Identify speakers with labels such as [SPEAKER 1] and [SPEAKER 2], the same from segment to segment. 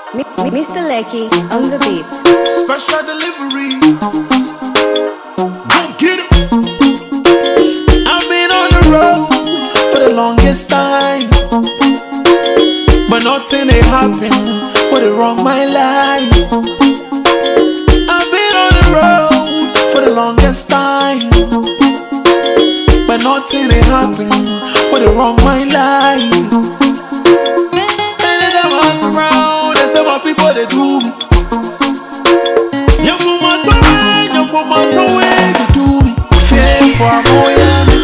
[SPEAKER 1] Mr. Lecky on the beat.
[SPEAKER 2] Special delivery. Go get it. I've been on the road for the longest time, but nothing ain't happened. What it wrong my life? I've been on the road for the longest time, but nothing ain't happened. What it wrong my life? And as I was around, there's some people that do me. You put my toe in, you do me. Fear for Miami,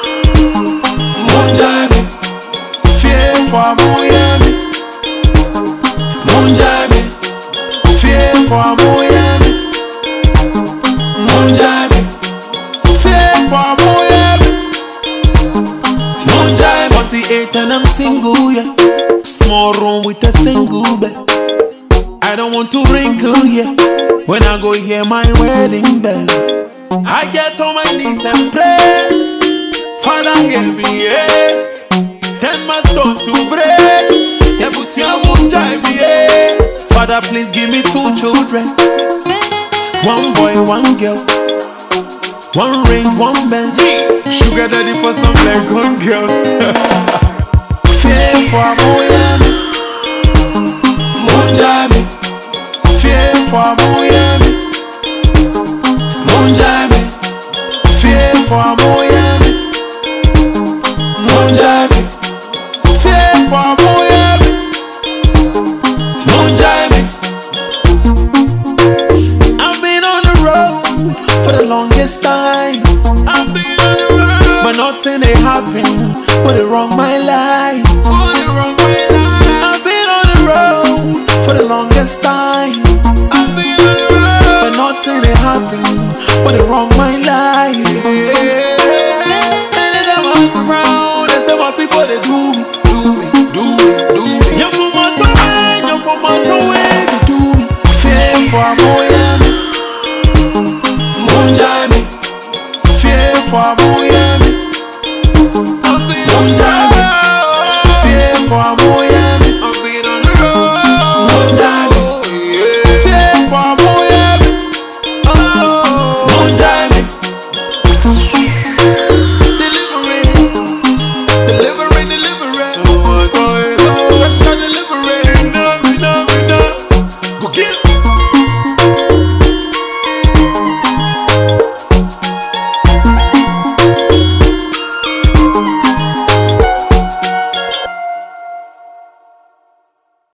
[SPEAKER 2] Monjami. Fear for Miami, Monjami. Fear for Miami, Monjami. Fear for Miami, Monjami. 48 and I'm single, yeah. Small room with a single bed. I don't want to wrinkle, yeah. When I go hear my wedding bell, I get on my knees and pray. Father, hear me, yeah. Then my stone to break. Yeah, but see, I won't jive, yeah. Father, please give me 2 children. 1 boy, 1 girl. 1 ring, 1 bench. Sugar daddy for some like good girls. Fear for Miami, Monjami. Fear for Miami, Monjami. Fear for Miami, Monjami. Fear for Miami, Monjami. I've been on the road for the longest time. I've been on the road, but nothing ain't happened. What it wrong my life? What it wrong my life? I've been on the road for the longest time. I've been on the road, but nothing ain't happened. What it wrong my life?